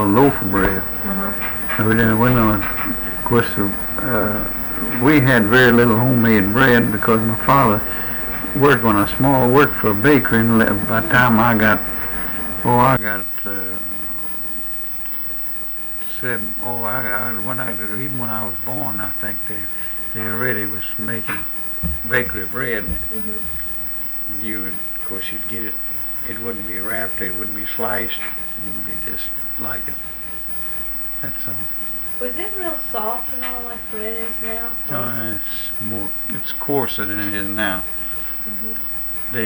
called loaf of bread. Of course, we had very little homemade bread because my father worked worked for a bakery, and by the time I got even when I was born, I think they already was making bakery bread. Of course, you'd get it. It wouldn't be wrapped. It wouldn't be sliced. It'd be just like it. That's all. Was it real soft and all like bread is now? No, it's coarser than it is now. They,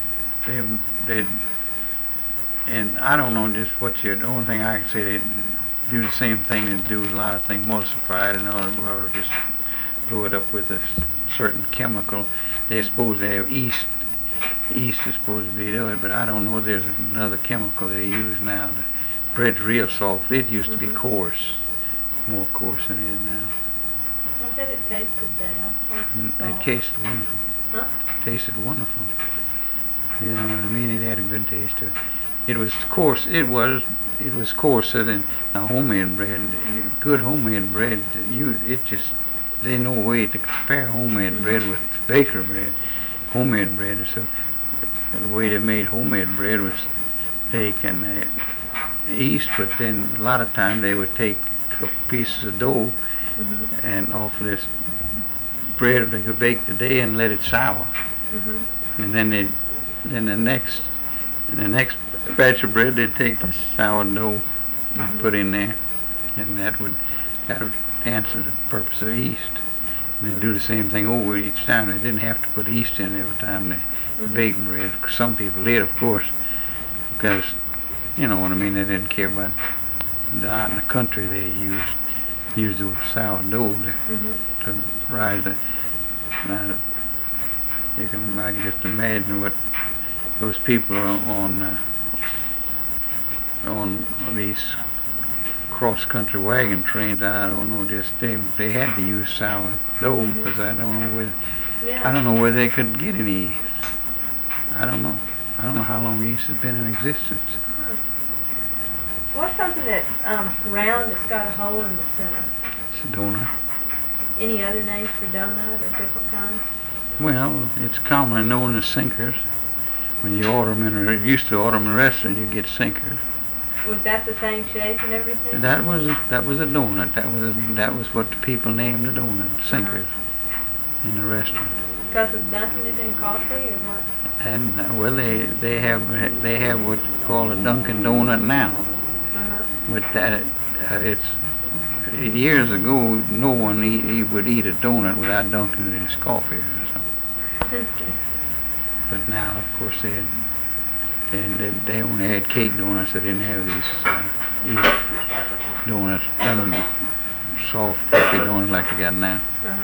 and I don't know just the only thing I can say, they do the same thing they do with a lot of things, emulsify it and all, or just blow it up with a certain chemical. They're supposed to have yeast. Yeast is supposed to be doing it, but I don't know. There's another chemical they use now. The bread's real soft. It used to be coarse, more coarse than it is now. I bet it tasted better. It tasted wonderful. Huh? Tasted wonderful. You know what I mean? It had a good taste to it. It was coarse. It was coarser than homemade bread. Good homemade bread. There's no way to compare homemade bread with baker bread. Homemade bread is the way they made homemade bread was taking yeast, but then a lot of times they would take a couple pieces of dough and off of this bread they could bake the day and let it sour. And then the next batch of bread they'd take the sourdough and put in there, and that would answer the purpose of yeast. And they'd do the same thing over each time. They didn't have to put yeast in every time they baked bread. Some people did, of course, because you know what I mean. They didn't care about out in the country. They used the sourdough to rise the. Now, I can just imagine what those people on these cross-country wagon trains. I don't know. Just they had to use sourdough because I don't know where they could get any yeast. I don't know. I don't know how long yeast has been in existence. What's something that's round that's got a hole in the center? It's a donut. Any other names for donut or different kinds? Well, it's commonly known as sinkers. When you order them used to order them in a restaurant, you get sinkers. Was that the same shape and everything? That was a donut. That was what the people named the donut, sinkers, in the restaurant. Because of dunking it in coffee or what? And well, they have what's called a Dunkin' Donut now. But it's years ago, no one would eat a donut without dunking it in his coffee or something. But now, of course, they only had cake donuts. They didn't have these donuts, soft, fluffy donuts like they got now.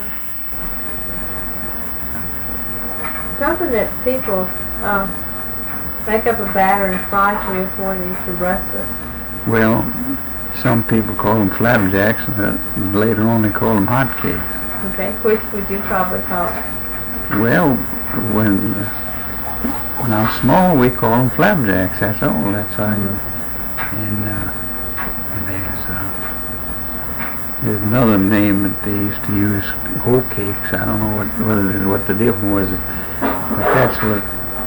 Something that people make up a batter and fry 3 or 4 of these for breakfast. Well, some people call them flapjacks, and later on they call them hotcakes. Okay, which would you probably call it? Well, when I was small, we call them flapjacks. That's all. That's all. And there's another name that they used to use, hoe cakes. I don't know what the difference was, but that's what.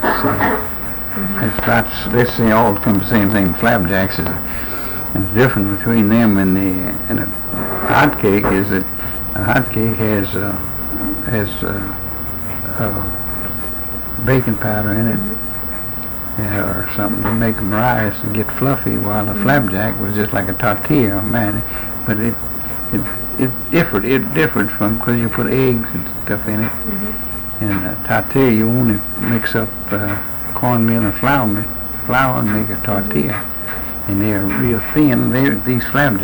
It's all come the same thing. Flapjacks is. And the difference between them and a hot cake is that a hot cake has baking powder in it, or something to make them rise and get fluffy, while a flapjack was just like a tortilla, man. But it differed from, because you put eggs and stuff in it. And a tortilla, you only mix up cornmeal and flour and make a tortilla. And they're real thin. These flapjacks